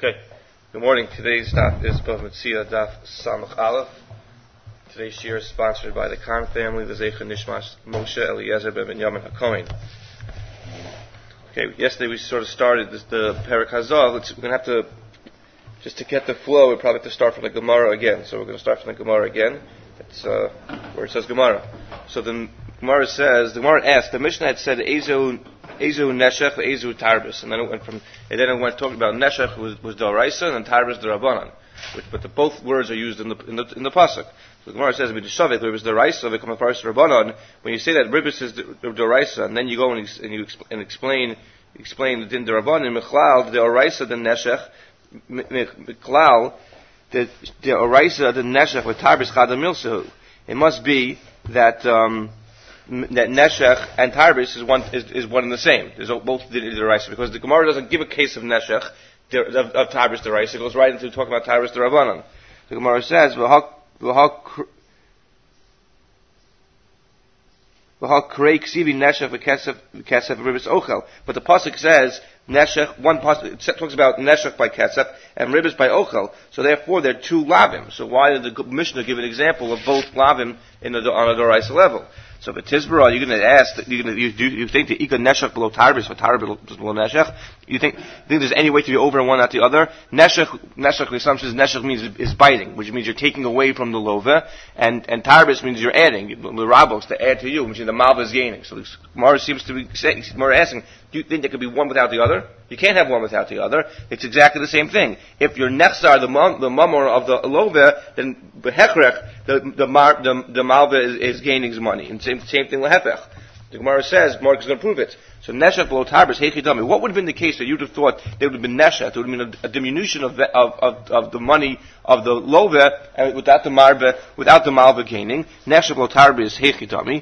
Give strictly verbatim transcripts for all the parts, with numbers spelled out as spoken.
Okay, good morning. Today's daf is Bava Metzia Daf Samach Aleph. Today's shir is sponsored by the Khan family, the Zeicha Nishmas Moshe Eliezer ben Binyamin HaKohen. Okay, yesterday we sort of started this, the Perek Hazav. We're going to have to, just to get the flow, we probably have to start from the Gemara again. So we're going to start from the Gemara again. It's uh, where it says Gemara. So the Gemara says, the Gemara asked, the Mishnah had said, Ezu Ezu Neshech, Ezu Tarbis, and then it went from, and then it went talking about Neshech was, was D'Oraisa, and Tarbis D'Rabbanan, which, but the, both words are used in the in the, in the pasuk. So the Gemara says, "B'dishavik Ribis D'Oraisa, v'kam Faris D'Rabbanan." When you say that Ribis is D'Oraisa, and then you go and, and you exp- and explain explain the Din D'Rabbanan, Mechlal D'Oraisa the Neshech, Mechlal the D'Oraisa the Neshech with Tarbis Chadam Milsehu. It must be that. Um, that Neshech and Tarbis is one is, is one and the same. There's both the D'Oraisa, because the Gemara doesn't give a case of Neshech of, of Tarbis D'Oraisa. It goes right into talking about Tarbis D'Rabbanan. The Gemara says v'hak krei ksivi Neshech v'kesef v'kesef ribis ochel. But the pasuk says Neshech. One pasuk it talks about Neshech by kesef and ribis by ochel. So therefore, they're two lavim. So why did the Mishnah give an example of both lavim in the, on a D'Oraisa level? So, but Tizbara, you're going to ask, you're going to, you, do you think the Ika Neshech below Tarbis, or Tarbis below Neshech? You think, think there's any way to be over one, not the other? Neshech, Neshech, the assumption is Neshech means is biting, which means you're taking away from the Lova, and, and Tarbis means you're adding, the Rabos, to add to you, which means the Malva is gaining. So, the Gemara seems to be saying, Gemara asking, do you think there could be one without the other? You can't have one without the other. It's exactly the same thing. If you're Nechzar, the mum, the mummer of the Lova, then Behechrech, the, the, mar, the, the Malva is, is gaining money. And same, same thing Lehepech. The Gemara says, Mark is going to prove it. So Neshech below Tarbis, Heichidami. What would have been the case that you'd have thought there would have been Neshech? There would have been a, a diminution of, of, of, of the money of the Lova, uh, without the Marva, without the Malva gaining. Neshech below Tarbis, Heichidami.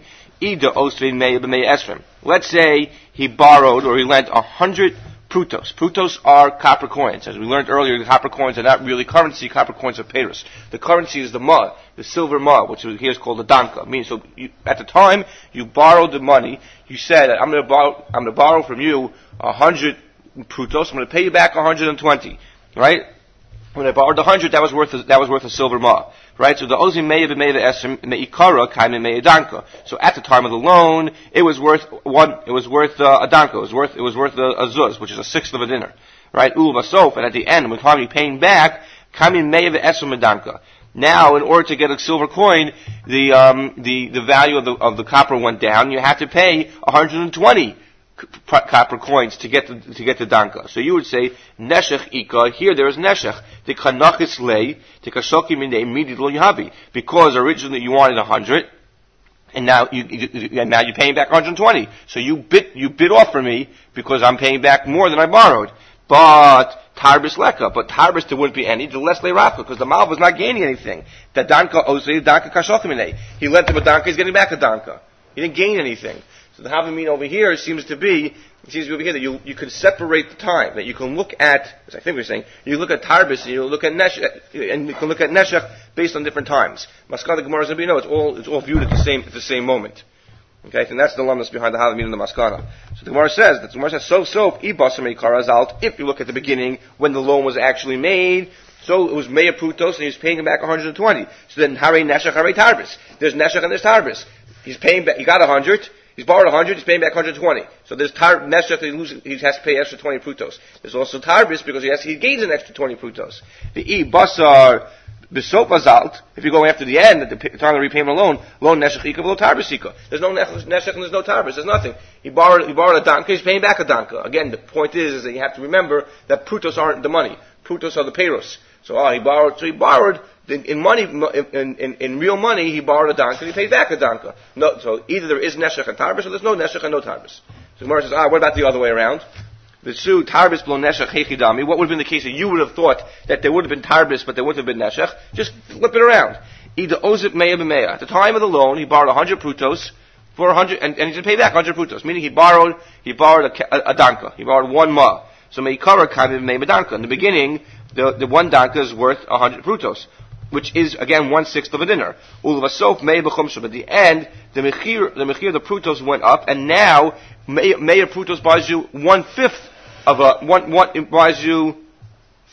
Let's say he borrowed or he lent a hundred prutos. Prutos are copper coins. As we learned earlier, the copper coins are not really currency. Copper coins are peiros. The currency is the ma, the silver ma, which here is called the danka. Meaning, so you, at the time you borrowed the money, you said, "I'm going to borrow. I'm going to borrow from you a hundred prutos. I'm going to pay you back a hundred and twenty." Right? When I borrowed the hundred, that was worth a, that was worth a silver ma. Right? So the ozim meya b'meya esrim meikara kaime meya danka. So at the time of the loan, it was worth one. It was worth uh, a danka. It was worth it was worth a, a zuz, which is a sixth of a dinner. Right? Ul vasof, and at the end, when you're paying back, kaime meya esrim danka. Now, in order to get a silver coin, the um, the the value of the of the copper went down. You have to pay one hundred and twenty copper coins to get the, to get the danka. So you would say neshech ika. Here there is neshech. The kanachis lei the kashoki min immediately yahavi, because originally you wanted a hundred, and now you, you and now you're paying back one hundred twenty. So you bit you bid off for me because I'm paying back more than I borrowed. But tarbis leka, but tarbis there wouldn't be any. The less leirafka, because the malva is not gaining anything. The danka osei danka kashoki min. He lent him a danka. He's getting back a danka. He didn't gain anything. So the Havamina over here seems to be, it seems to be over here that you, you can separate the time, that you can look at, as I think we're saying, you look at Tarbis and you look at Neshech, and you can look at Neshech based on different times. Maskal the Gemara is going to be, no, it's all, it's all viewed at the same, at the same moment. Okay, and that's the lumnus behind the Havamina and the Maskana. So the Gemara says, that the Gemara says, so, so, Ibasam Karazalt, if you look at the beginning, when the loan was actually made, so it was Meya Prutos and he was paying him back one hundred twenty. So then, Hare Neshech, Hare Tarbis. There's Neshech and there's Tarbis. He's paying back, he got one hundred, he's borrowed one hundred, he's paying back one hundred twenty. So there's tar, Neshech, he, loses, he has to pay extra twenty prutos. There's also Tarbis, because he has, he gains an extra twenty prutos. The E, Basar, Besop Azalt, if you go after the end, at the time of the repayment loan, loan Neshech Ika, below Tarbis Ika. There's no Neshech and there's no Tarbis, there's nothing. He borrowed, he borrowed a danka, he's paying back a danka. Again, the point is, is that you have to remember that prutos aren't the money. Prutos are the peiros. So, oh, he borrowed, so he borrowed, in, in money, in, in, in real money, he borrowed a danka, and he paid back a danka. No, so either there is Neshech and Tarbis, or there's no Neshech and no Tarbis. So Gemara says, ah, what about the other way around? The Su, Tarbis below Neshech, Heichidami. What would have been the case that you would have thought that there would have been Tarbis, but there wouldn't have been Neshech? Just flip it around. Either Ozip Meya B'Meya. At the time of the loan, he borrowed one hundred prutos, for one hundred, and, and he didn't pay back one hundred prutos, meaning he borrowed, he borrowed a, a, a danka. He borrowed one ma. So Meikara Kamim Meya B'Danka. In the beginning, the, the one danka is worth one hundred prutos, which is, again, one-sixth of a dinner. Ulvasof Meya B'Chumshav. At the end, the Mechir, the Mechir, the prutos went up, and now, Meya Prutos buys you one-fifth of a, one, one, it buys you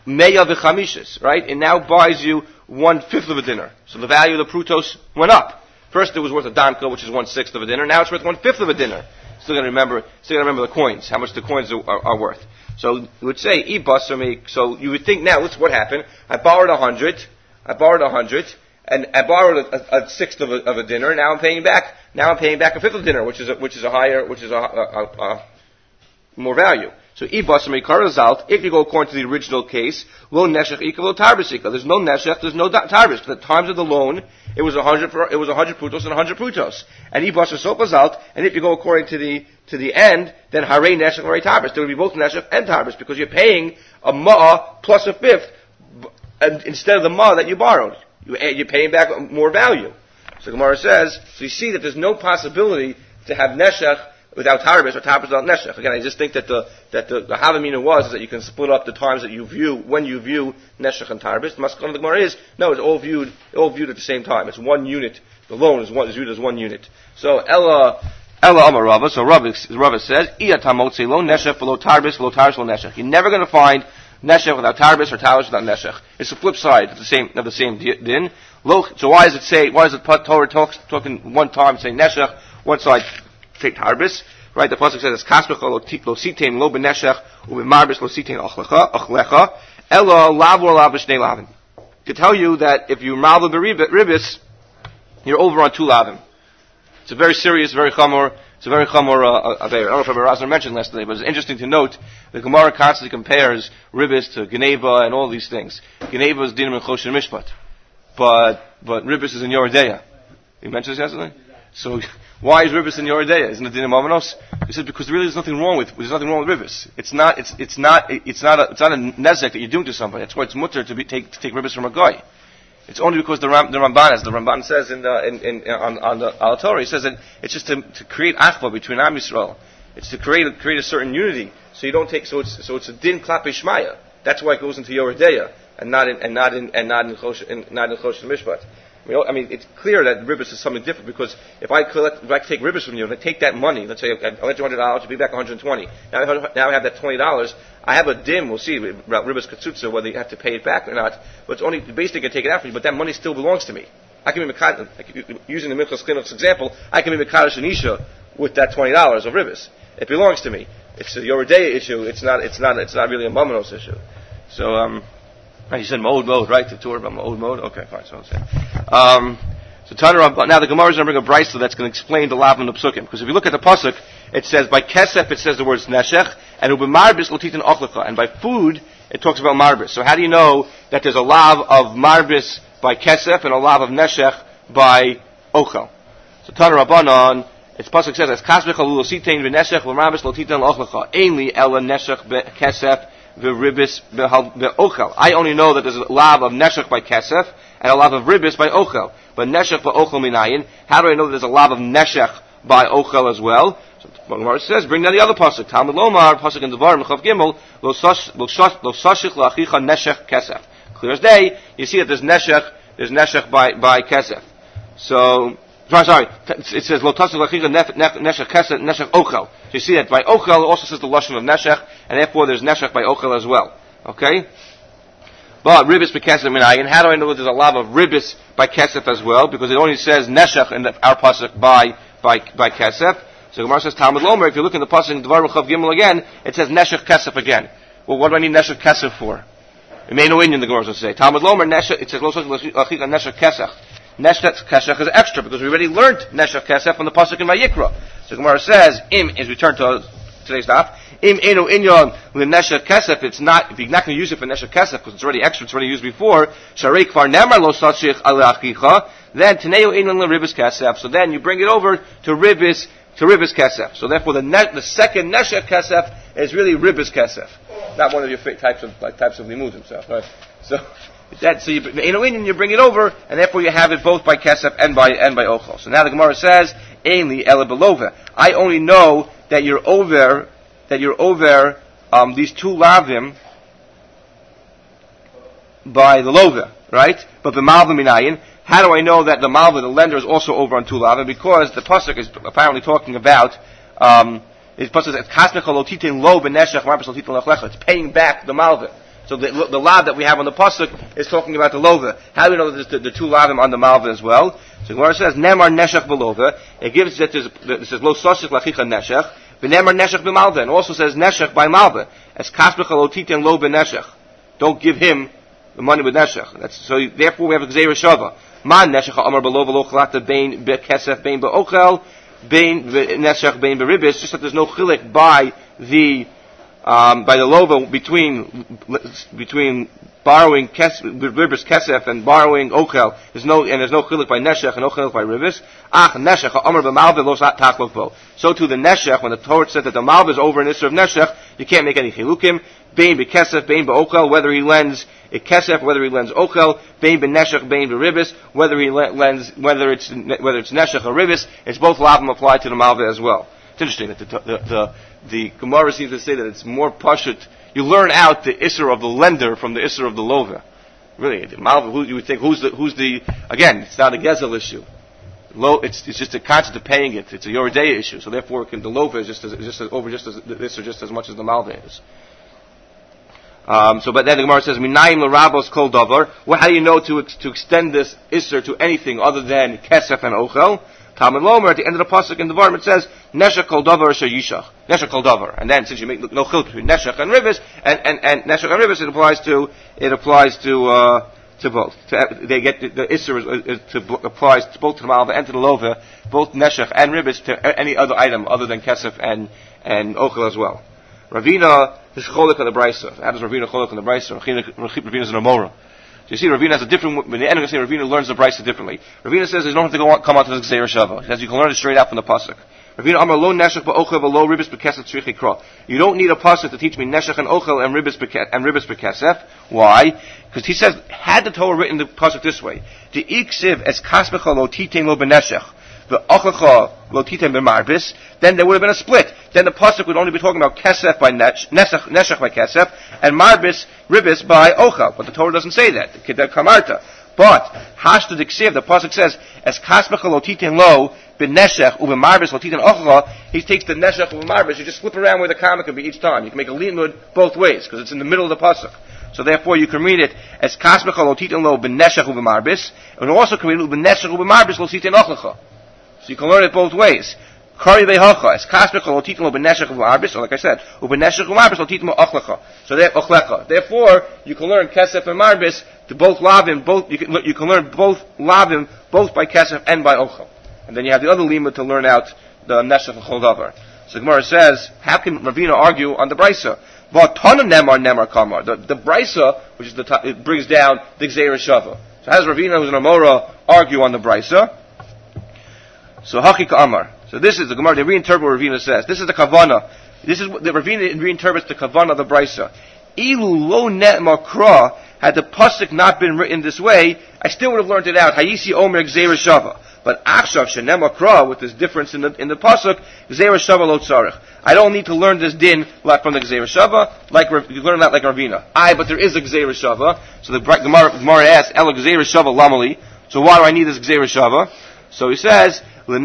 meya v'chamishis, right? It now buys you one fifth of a dinner. So the value of the prutos went up. First it was worth a danka, which is one sixth of a dinner. Now it's worth one fifth of a dinner. Still gonna remember, still gonna remember the coins, how much the coins are, are, are worth. So you would say, ibasar, so you would think now, what's what happened? I borrowed a hundred, I borrowed a hundred, and I borrowed a, a, a sixth of a, of a dinner. Now I'm paying back. Now I'm paying back a fifth of dinner, which is a, which is a higher, which is a, a, a, a more value. So ibasar meikar result. If you go according to the original case, lo neshech equal tarbis equal. There's no neshech. There's no tarbis. At the times of the loan, it was a hundred. It was a hundred prutos and a hundred prutos. And ibasar so result. And if you go according to the to the end, then hare neshech hare tarbis. There would be both neshech and tarbis because you're paying a ma'ah plus a fifth, and instead of the ma'ah that you borrowed. You're paying back more value. So Gemara says, so you see that there's no possibility to have neshech without tarbis or tarbis without neshech. Again, I just think that the that the, the havamina was is that you can split up the times that you view when you view neshech and tarbis. The maskana of the Gemara is no, it's all viewed all viewed at the same time. It's one unit. The loan is one is viewed as one unit. So Ella Ella Amar Rava. So Rava Rava says, Iyatamot lo neshech below tarbis below tarbis below neshech. You're never going to find neshech without tarbis or tarbis without neshech. It's the flip side of the same of the same din. So why does it say? Why does the Torah talk talking one time say neshech, one side say tarbis? Right? The pasuk says kasmecha lo sitein lo beneshech ubemarbis lo sitein achlecha ela lavor lavish ne lavin. To tell you that if you malva beribis, you're over on two lavim. It's a very serious, very chamor. It's a very chamor uh, uh, I don't know if Rabbi Razner mentioned last night, but it's interesting to note the Gemara constantly compares ribis to geneva and all these things. Geneva is dinim and choshen mishpat, but but ribis is in Yoredeya. You mentioned this yesterday. So why is ribis in Yoredeya? Isn't it dinim amanos? He said because really there's nothing wrong with there's nothing wrong with ribis. It's not it's it's not it's not a, it's not a nezek that you're doing to somebody. That's why it's mutter to be take to take ribis from a guy. It's only because the, Ram, the Ramban, as the Ramban says in the, in, in, on, on the Al Torah, he says that it's just to, to create achva between Am Yisrael. It's to create a, create a certain unity. So you don't take so it's so it's a din klape shmaya. That's why it goes into Yoredeya and not in and not in and not in Chosh in, not in Chosh Mishpat. I mean, I mean, it's clear that ribis is something different because if I collect, if I take ribis from you and I take that money, let's say I lent you one hundred dollars, you'll be back one hundred twenty. Now, now I have that twenty dollars. I have a dim. We'll see about ribis katsutza whether you have to pay it back or not. But it's only basically can take it out from you. But that money still belongs to me. I can be mekad, using the Minchas Chinuch's example. I can be mekadosh and isha with that twenty dollars of ribis. It belongs to me. It's a Yoredeya issue. It's not. It's not. It's not really a mamanos issue. So um. Right, you said mode mode, right? The tour about mode mode. Okay, fine. So I'll say. Um, so Tanur, now the Gemara is going to bring a brayso that's going to explain the lav and the psukim. Because if you look at the pasuk, it says by kesef it says the words neshech and ubemarbis lotitin ochlecha, and by food it talks about marbis. So how do you know that there's a lav of marbis by kesef and a lav of neshech by ochel? So Tanur Rabbanon, its pasuk says as kasbech alulositein v'neshech v'marbis lotitin ochlecha ainly ela neshech kesef. The ribis be'ochel. I only know that there's a lav of neshech by kesef and a lav of ribis by ochel. But neshech by ochel minayin. How do I know that there's a lav of neshech by ochel as well? So the Gemara says, bring down the other pasuk. Talmud Lomar pasuk in Devarim Chav Gimel lo sashich la'achicha neshech kesef. Clear as day. You see that there's neshech. There's neshech by by kesef. So. Sorry, sorry. It says lo tasich lachicha neshech kesef neshech ochel. So you see that by ochel it also says the lashon of neshech, and therefore there's neshech by ochel as well. Okay. But ribis by kesef minayin. How do I know that there's a lav of ribis by kesef as well? Because it only says neshech in the, our pasuk by by by kesef. So Gemara says Talmud Lomer. If you look in the pasuk in Devarim Chav Gimel again, it says neshech kesef again. Well, what do I need neshech kesef for? It may no Indian the Gemara will say Talmud Lomer neshech. It says lo tasich lachicha neshech kesef. Neshech kesef is extra because we already learned neshech kesef from the pasuk in Vayikra. So Gemara says, "Im," as we turn to today's daf, "Im enu inyon l'neshech kesef." It's not if you're not going to use it for neshech kesef because it's already extra. It's already used before. Sharei kvar nemar lo sachich aleachicha. Then teneu inyon l'ribis kesef. So then you bring it over to ribis to ribis kesef. So therefore, the ne- the second neshech kesef is really ribis kesef, not one of your types of like types of limud himself. Right? So. That, so you, in you bring it over, and therefore you have it both by kesef and by and by ochel. So now the Gemara says, "Ainli ela belova." I only know that you're over that you're over um, these two lavim by the lova, right? But the malva minayin. How do I know that the malva, the lender, is also over on two lavim? Because the pasuk is apparently talking about um, it pasuk says kasmecha lotitin lo beneshech marbis lotitin lechlecha. It's paying back the malva. So the, the lav that we have on the pasuk is talking about the lova. How do we know that there's the, the two lavim on the malva as well? So Gemara says, Nemar neshech belova. It gives that there's, it says, Lo sosich lachicha neshech. V'nemar neshech b'malva. And also says neshech by malva. As kaspecha lo titen lo b'neshech. Don't give him the money with neshech. That's, so therefore we have a gzeira shava. Man neshech ha'amar belova lo chalata bein be'kesef bein be'ochel. Bein neshech bein beribis, just that there's no chilik by the um, by the lova between between borrowing kes, ribis kesef and borrowing ochel. There's no and there's no chilik by neshech and no chilik by ribis. Ach neshech ha'amar b'malva lo taklok bo. So to the neshech, when the Torah said that the malva is over an issur of neshech, you can't make any chilukim. Bein be'kesef bein be'ochel, whether he lends a kesef, whether he lends ochel, bein beneshech, bein beribis, whether he lends, whether it's whether it's neshech or ribis, it's both lavim apply to the malva as well. It's interesting that the the the, the Gemara seems to say that it's more pashut. You learn out the isser of the lender from the isser of the lova. Really, the malva. Who you would think who's the who's the again? It's not a gezel issue. Low, it's it's just a concept of paying it. It's a yoredei issue. So therefore, the lova is just as, just as, over just as the isser just as much as the malva is. Um, so, but then the Gemara says, "Minayim l'rabos kol davar." Well, how do you know to ex- to extend this isser to anything other than kesef and ochel? Talmud Lomer at the end of the pasuk in the Varm it says, "Neshech kol davar asher yishach." Neshech kol davar, and then since you make no chiluk between neshech and ribis, and and and neshech and ribis, it applies to it applies to uh, to both. To, they get the, the isser is, is to applies to both to the malva and to the lova, both neshech and ribis to any other item other than kesef and and ochel as well. Ravina is cholik on the brisa. How does Ravina cholik on the brisa? Ravina is an amora. So you see, Ravina has a different. When the end of the say, Ravina learns the brisa differently. Ravina says you don't have to go on, come out to the gzeira shava. He says you can learn it straight out from the pasuk. Ravina amar lo neshech ba'ochel v'lo ribis b'kesef tzrichi kra. You don't need a pasuk to teach me neshech and ochel and ribis and ribis b'kesef. Why? Because he says, had the Torah written the pasuk this way, the iksiv es kaspecha lo titein lo b'neshech. The achacha lo titem b'marbis, then there would have been a split. Then the pasuk would only be talking about kesef by neshech, neshech by kesef, and marbis ribis by ochel. But the Torah doesn't say that. The kamarta. But hashta diksiv, the pasuk says, as kaspecha lo titem lo b'neshech u'b'marbis lo titem ochacha. He takes the neshech u'b'marbis. You just flip around where the comma can be each time. You can make a limud both ways because it's in the middle of the pasuk. So therefore, you can read it as kaspecha lo titem lo b'neshech u'b'marbis, and also can read it b'neshech u'b'marbis lo titem ochacha. So you can learn it both ways. Kari ve'hocha, es kaspecha lo titem lo b'neshech u'marbis, or like I said, u'b'neshech u'marbis lo titem ochlecha. So there, ochlecha. Therefore, you can learn kesef and marbis to both lavim, both you can you can learn both lavim, both by kesef and by ochel. And then you have the other lima to learn out the neshech and chol davar. So Gemara says, how can Ravina argue on the brisa? But tana nemar nemar kamar. The the brisa, which is the it brings down the gzeira shava. So how does Ravina, who's an amora, argue on the brisa? So Hachik Amar. So this is the Gemara. They reinterpret what Ravina says. This is the Kavana. This is the Ravina reinterprets the Kavana of the Brisa. Ilu lo net makra. Had the pasuk not been written this way, I still would have learned it out. Hayisi Omer Gzeira Shava. But Akshav Shenem Makra, with this difference in the in the pasuk, Gzeira Shava lo tzarich. I don't need to learn this din like from the Gzeira Shava, like you learn that like Ravina. I, but there is a Gzeira Shava. So the Gemara, Gemara asks, Ela Gzeira Shava lamali. So why do I need this Gzeira Shava? So he says, to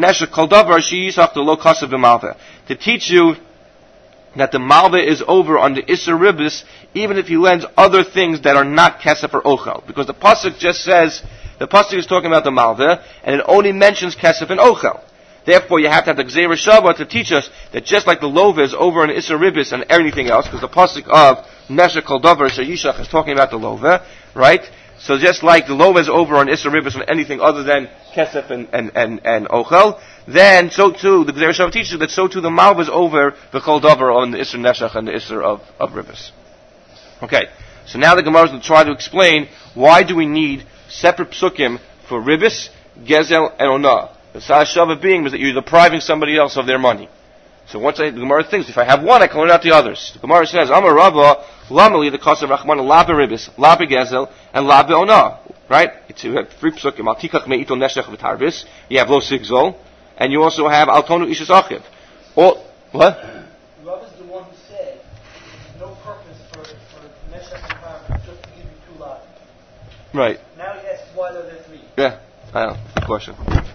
teach you that the malva is over on the Isser Ribis, even if he lends other things that are not kesef or ochel. Because the pasuk just says, the pasuk is talking about the malva, and it only mentions kesef and ochel. Therefore, you have to have the Gzeira Shava to teach us that just like the lova is over on the Isser Ribis and everything else, because the pasuk of Neshech Kol Davar Sheyishach is talking about the lova, right? So just like the lova is over on Isser Ribis and anything other than kesef and, and, and, and ochel, then so too, the Gzeira Shava teaches that so too the malva is over the Kol Davar on the Isser Neshech and the Isser of, of Ribis. Okay, so now the Gemara is going to try to explain why do we need separate psukim for Ribis, Gezel, and Onah. The Sa'as Shava being is that you're depriving somebody else of their money. So once I, the Gemara thinks, if I have one, I can learn out the others. The Gemara says, Amar Rava, Lamali, the Kasa Rachman, Labe Ribis, Labe Gezel, and Labe Onah. Right? It's, you have three psukim. Al Tikach Me'ito Neshech V'Tarbis. You have Lo Sigzol. And you also have Al Tonu Ishas Achiv. All, what? Rav is the one who said, there's no purpose for, for Neshech and Tarbis just to give you two lives. Right. Now he asks, why are there three? Yeah. I know. Good question.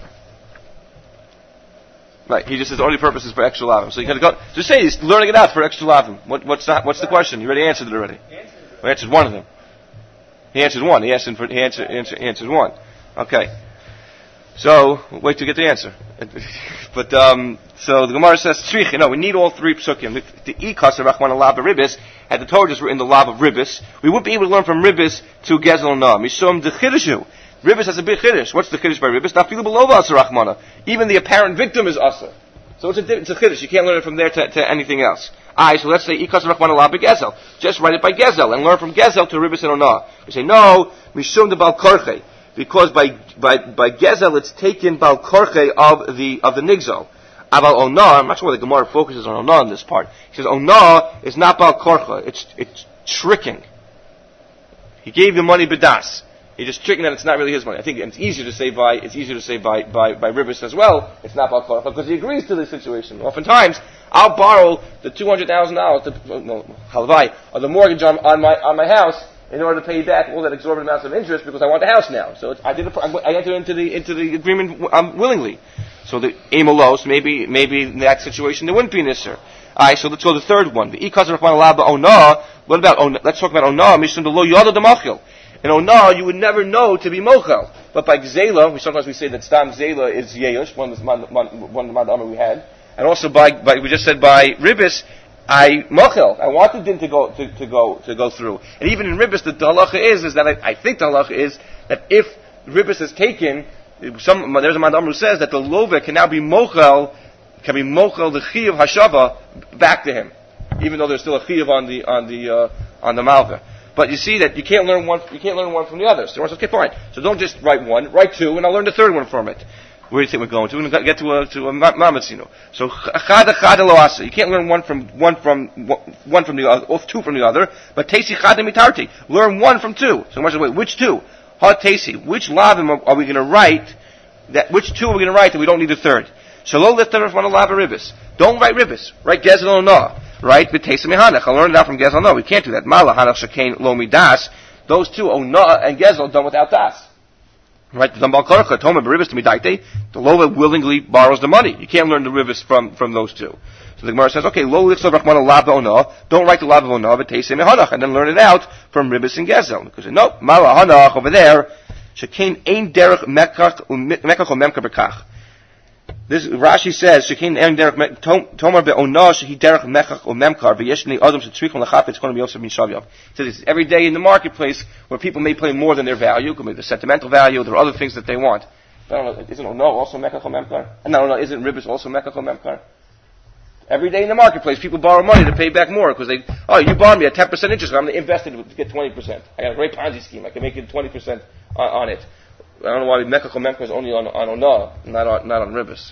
Right, he just says only purpose is for extra lavim. So you gotta go, just say he's learning it out for extra lavim. What, what's that, what's the question? You already answered it already. He answered one of them. He answered one. He answered, for, he answered, answered, answered one. Okay. So, wait to get the answer. But, um, so the Gemara says, Tzrich, you know, we need all three psukim. The Ikas of Rachman Lab of Ribbis, had the Torah just written the Lab of Ribbis, we wouldn't be able to learn from Ribbis to Gezel Na. Mishum the Chiddishu. Ribbis has a big Chiddish. What's the Chiddish by Ribbis? Nafilu below Asa Rachmana. Even the apparent victim is Asa. So it's a, it's a Chiddish. You can't learn it from there to, to anything else. Alright, so let's say Ikas of Rachmana Lab of Gezel. Just write it by Gezel and learn from Gezel to Ribbis and Ona. We say, no, Mishum the Bal Korche. Because by, by, by Gezel, it's taken Bal Korche of the, of the Nigzal. Aval Ona, I'm not sure why the Gemara focuses on Ona in this part. He says, Ona is not Bal Korche. It's, it's tricking. He gave the money Bedas. He's just tricking that it's not really his money. I think it's easier to say by, it's easier to say by, by, by Ribbis as well. It's not Bal Korche, because he agrees to the situation. Oftentimes, I'll borrow the two hundred thousand dollars, no, halvai, or the mortgage on, on my, on my house, in order to pay back all that exorbitant amounts of interest because I want the house now. So it's, I did. A, I entered into the into the agreement um, willingly. So the emalos, maybe maybe in that situation there wouldn't be an isser. All right. So let's go to the third one. The ikaz of Rahman Ona. What about Ona? Let's talk about Ona. Mishum the lo yada the machil. In Ona, you would never know to be mochel. But by Gzela, we sometimes we say that Stam Zela is Yeush, one of the one of the Madamah we had, and also by, by we just said by Ribbis. I mochel. I wanted him to go to, to go to go through. And even in Ribbis, the halacha is is that I, I think the halacha is that if Ribbis is taken, some there's a Madam who says that the lova can now be mochel, can be mochel the chiyuv hashava back to him, even though there's still a chiyuv on the on the uh, on the malva. But you see that you can't learn one you can't learn one from the others. So okay, fine. So don't just write one, write two, and I'll learn the third one from it. Where do you think we're going to? We're going to get to a to a mamatzino. So chada chada loasa. You can't learn one from one from one from the other, or two from the other. But tesi chada mitarti. Learn one from two. So much wait, which two? Ha tesi. Which lavim are, are we going to write? That which two are we going to write that we don't need a third? Shalom lifter from a lava ribbis. Don't write ribbis. Write gezel no. Right? But tesi mehanach. I learned it out from gezel no. We can't do that. Mala hanach shekain lo midas. Those two ona and gezel done without das. Right, the the Lova willingly borrows the money. You can't learn the rivers from, from those two. So the Gemara says, okay, Lo Lichsav Rachmana Lava Ona, don't write the Lava Ona, but Teisei Mehanach, and then learn it out from Ribbis and Gezel. Because, no, Mala Hanach over there, Shekain Ein Derech Mekach or Memka Bekach. This, Rashi says, Shekain Ein Derech Tomar Be'ona, Shehi Derech Mekach or Memkar, V'yeshni Adam Shetrichon Lachaf, it's going to be Yosef Min Shavyav. So this is every day in the marketplace where people may play more than their value, could be the sentimental value, there are other things that they want. I don't know, isn't Ono also Mekach or Memkar? No, no, isn't Ribbis also Mekach or Memkar? Every day in the marketplace, people borrow money to pay back more because they, oh, you borrowed me at ten percent interest, I'm going to invest it to get twenty percent. I got a great Ponzi scheme, I can make it twenty percent on, on it. I don't know why Mekach or Memkar is only on, on Ono, not on, not on Ribbis.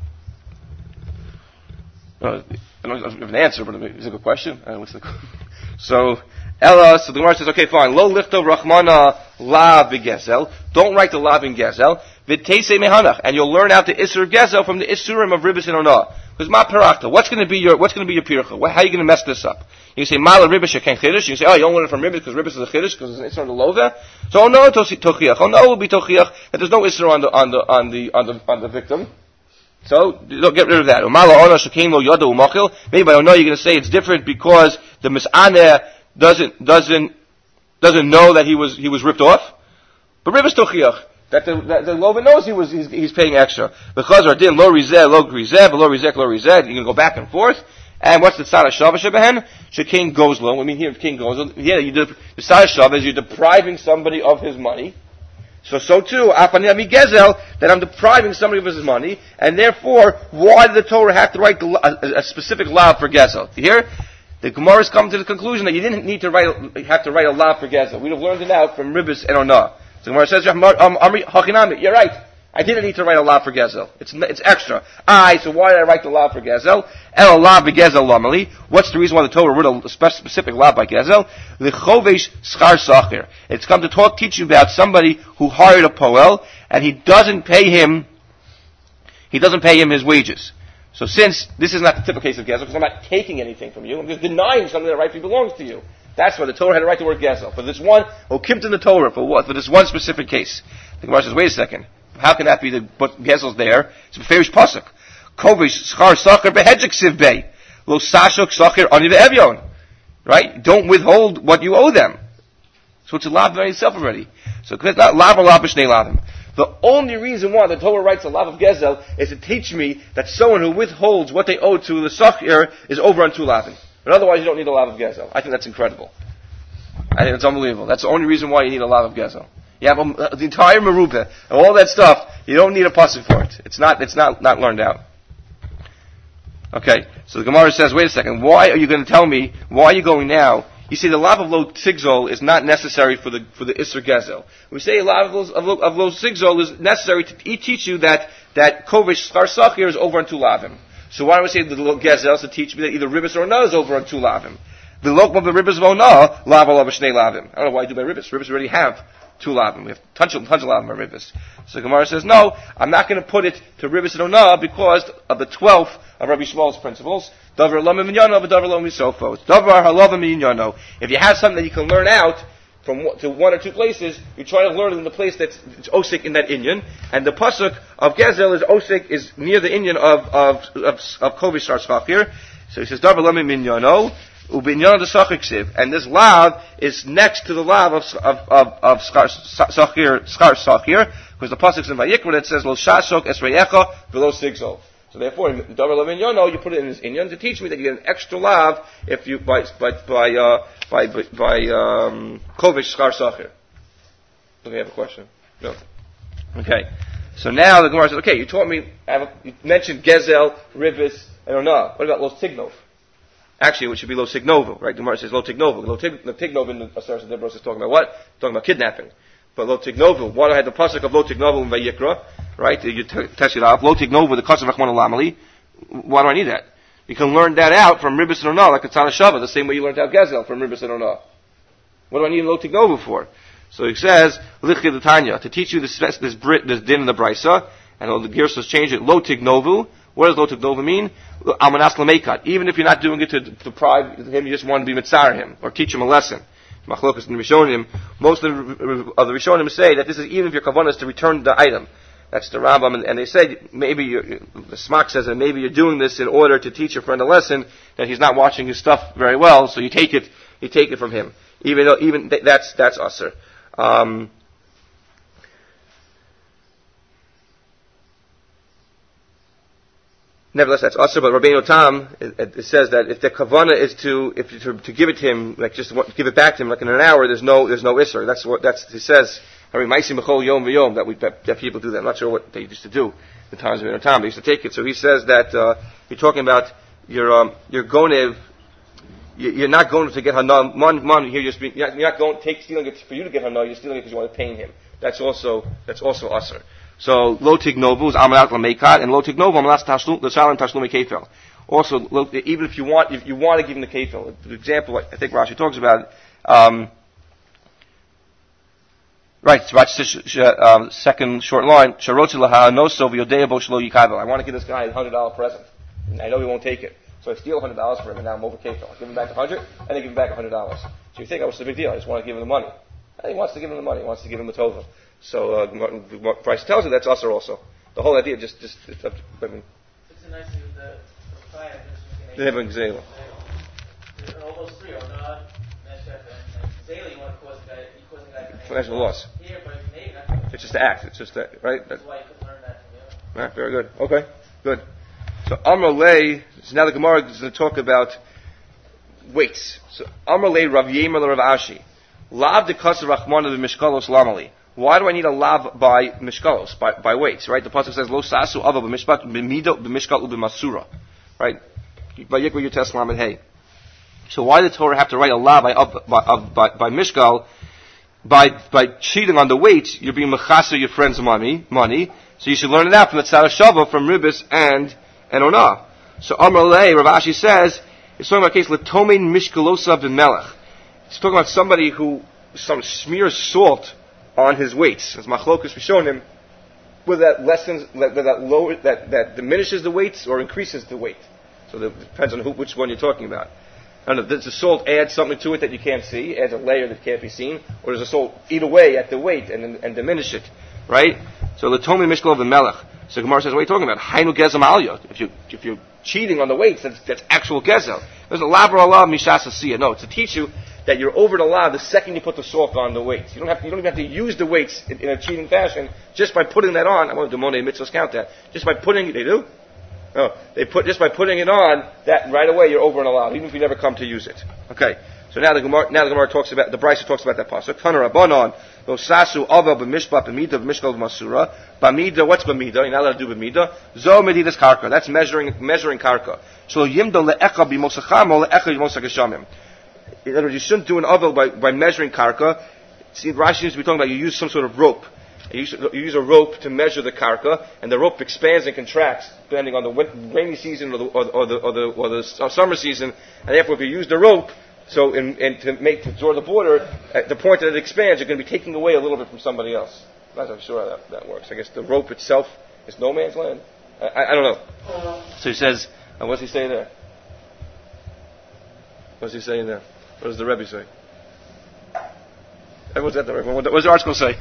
Uh, I don't have an answer, but it's a good question. Uh, what's the, so, Ella, so the Gemara says, okay, fine. Lo lichto rachmana la b'gezel. Don't write the la in gezel. V'teisei mehanach. And you'll learn out the isur gezel from the isurim of Ribbis and Ona. Because ma perachta. What's going to be your, what's going to be your pircha? How are you going to mess this up? You say, mala Ribbis sheken chiddush. You say, oh, you don't learn it from Ribbis because Ribbis is a chiddush because it's an isur on the lova. So, oh no, tochiach. Oh no, it will be tochiach that there's no isur on the, on the, on the, on the, on the victim. So, don't get rid of that. Maybe by Ono you're going to say it's different because the Mis'aneh doesn't, doesn't, doesn't know that he was, he was ripped off. But Ribbis Tochiach, that the, that the Lovan knows he was, he's, he's paying extra. Because our din, lo rizeh, lo grizeh, lo rizeh, lo rizeh, you can go back and forth. And what's the tzad hashava shebehen? Shekin goes low. I mean, here, king goes low. Yeah, you do, the tzad hashava is you're depriving somebody of his money. So, so too, Afani Gezel, that I'm depriving somebody of his money, and therefore, why did the Torah have to write the, a, a specific law for Gezel? You hear? The Gemara has come to the conclusion that you didn't need to write, have to write a law for Gezel. We'd have learned it out from Ribbis and Ona. So the Gemara says, um, you're right. I didn't need to write a law for Gezel. It's, it's extra. I, so why did I write the law for Gezel? El law be Gezel lamali. What's the reason why the Torah wrote a specific law by Gezel? L'chovesh schar sachir. It's come to talk, teach you about somebody who hired a poel, and he doesn't pay him, he doesn't pay him his wages. So since this is not the typical case of Gezel, because I'm not taking anything from you, I'm just denying something that rightfully belongs to you. That's why the Torah had to write the word Gezel. For this one, Okimt in the Torah, for what? For this one specific case. The Gemara says, wait a second. How can that be the, but Gezel's there? It's a Beferish Pasuk. Kovish schar sacher behedzik sivbei. Lo sashok sacher ani ve'evyon. Right? Don't withhold what you owe them. So it's a lav by itself already. So it's not lav or lav b'shnei lavim. The only reason why the Torah writes a lav of gezel is to teach me that someone who withholds what they owe to the sachir is over on two lavim. But otherwise you don't need a lav of gezel. I think that's incredible. I think it's unbelievable. That's the only reason why you need a lav of gezel. You have a, the entire merubah and all that stuff. You don't need a pasuk for it. It's not. It's not not learned out. Okay. So the Gemara says, wait a second. Why are you going to tell me? Why are you going now? You see, the lav of lo sigzol is not necessary for the for the isser gezel. We say a lav of lo, of lo, of lo sigzol is necessary to teach you that that kovish star sachir is over on two lavim. So why do we say the lo gezel to teach me that either ribis or ona is over on two lavim? The lokma of the ribis of ona lav alav b'shnei lavim. I don't know why I do by ribis. Ribis already have two lavim. We have tons of tons of lavim by ribis. So Gemara says, no, I'm not going to put it to ribis and ona because of the twelfth of Rabbi Shmuel's principles. Davar lam minyano, davar lam misofo. Davar halav minyano. If you have something that you can learn out from one, to one or two places, you try to learn it in the place that's it's osik in that inyan. And the pasuk of Gezel is osik is near the inyan of of of, of Kovish Sarskach here. So he says davar lam minyano. And this lav is next to the lav of of of, of sachir schar sachir, because the pasuk in Vayikra that says lo shashok esreyecha v'lo sigzol. So therefore, in davar lav inyono, you put it in this inyan to teach me that you get an extra lav if you by by by uh, by by um, kovish schar sachir. Okay, I have a question. No. Okay. So now the Gemara says, okay, you taught me. I have a, you mentioned gezel, ribis, and ona. What about lo signov? Actually, it should be lo signovo, right? The Gemara says lo tignovo. Lo tig, the tignovo in the Aseres Dibros is talking about what? Talking about kidnapping. But lo tignovo, why do I have the pasuk of lo tignovo in Vayikra, right? You t- test it out. Lo tignovo, the kasser v'chman alamali. Why do I need that? You can learn that out from ribis and ona, like a tzana shava, the same way you learned out gezel from ribis and ona. What do I need lo tignovo for? So he says, lichki the Tanya, to teach you this this brit this din in the brisa, and all the Gersos change it lo tignovu. What does lo tignovu mean? Almanas lameikat. Even if you're not doing it to deprive him, you just want to be mitzar him or teach him a lesson. Machlokas and Rishonim. Most of the, of the Rishonim say that this is even if your kavanah is to return the item. That's the Rambam, and, and they say maybe you're, the Smak says that maybe you're doing this in order to teach your friend a lesson that he's not watching his stuff very well, so you take it, you take it from him. Even though even th- that's that's usher. Um, Nevertheless, that's usher. But Rabbeinu Tam it, it says that if the kavanah is to if to, to give it to him, like just to give it back to him, like in an hour, there's no there's no isser. That's what that's he says. That we that, that people do that. I'm not sure what they used to do in the times of Rabbeinu Tam. They used to take it. So he says that uh, you're talking about your um, your gonev. You're not going to get hana money here. You're, speaking, you're not going to take stealing it for you to get hana. You're stealing it because you want to pain him. That's also that's also usher. So lo tignovu is amalat lameikat, and lo tignovu amalat tashlum l'shalim tashlumi kefel. Also, lo, even if you want, if you want to give him the kefel, the example I think Rashi talks about, um, right? It's about um, second short line. Sharotzi laha no so v'yodei bo shlo yikavel. I want to give this guy a hundred dollar present, and I know he won't take it, so I steal a hundred dollars from him, and now I'm over kefel. I give him back a hundred, and I give him back a hundred dollars. So you think, oh, what's the big deal? I just want to give him the money. And he wants to give him the money. He wants to give him the tova. So uh, Price tells you that's usher also. The whole idea just just it's up to, I mean. It's a nice thing that the fire They have an example. All those three are not Neshef and Zayla. You want to cause the guy, you cause the guy financial loss. Here, but maybe not. It's just the act. It's just that, right? That's why you could learn that from the other. Right, very good. Okay, good. So Amar Lei. So now the Gemara is going to talk about weights. So Amar Lei Rav Yemer Rav Ashi. Lav de Kasar Rachmana v'Mishkalos Lamali. Why do I need a lav by mishkalos, by, by weights, right? The pasuk says, Lo sasu ava b'mishpat b'mido b'mishkal u'b'masura, right? By Yikra Yutes Lamed Hey. So why did the Torah have to write a lav by, by, by, by mishkal? By, by cheating on the weights, you're being mechaser your friend's money, money, so you should learn it out from the tzara shava, from ribis and, and onah. So Amar Lei, Rav Ashi says, it's talking about a case, Letomein mishkalosa b'melech. It's talking about somebody who, some smears salt on his weights. As Machlokus was showing him, whether that lessens, whether that lower, that, that diminishes the weights or increases the weight. So it depends on who, which one you're talking about. I don't know, does the salt add something to it that you can't see, adds a layer that can't be seen, or does the salt eat away at the weight and and diminish it, right? So the Tomi Mishkal of the Melech. So Gemara says, what are you talking about? Hainu gezem aliyah. If you if you're cheating on the weights, that's, that's actual gezel. There's a labra Allah mishas asiyah. No, it's to teach you that you're over the law the second you put the salt on the weights. You don't have to, you don't even have to use the weights in, in a cheating fashion. Just by putting that on, I want to do Monday mitzvahs count that. Just by putting it, they do. No, they put just by putting it on that right away you're over an allowed, even if you never come to use it. Okay. So now the Gemara, now the Gemara talks about the Brisa talks about that pasuk. Taner Rabbanon, lo sasu avel b'mishpat b'mida b'mishkal b'masura b'mida. What's b'mida? You're not allowed to do b'mida. Zo medidas karka. That's measuring measuring karka. So yimdo le'echa b'mosacham or le'echa b'mosach geshamim. In other words, you shouldn't do an avel by by measuring karka. See, Rashi seems to be talking about you use some sort of rope. You use, you use a rope to measure the karka, and the rope expands and contracts depending on the win- rainy season or the or the or the, or the, or the summer season. And therefore, if you use the rope, so in, in to make to draw the border, at the point that it expands, you're going to be taking away a little bit from somebody else. I'm not sure how that, that works. I guess the rope itself is no man's land. I, I, I don't know. So he says, uh, what's he saying there? What's he saying there? What does the Rebbe say? Everyone's at the Rebbe. What does the article say?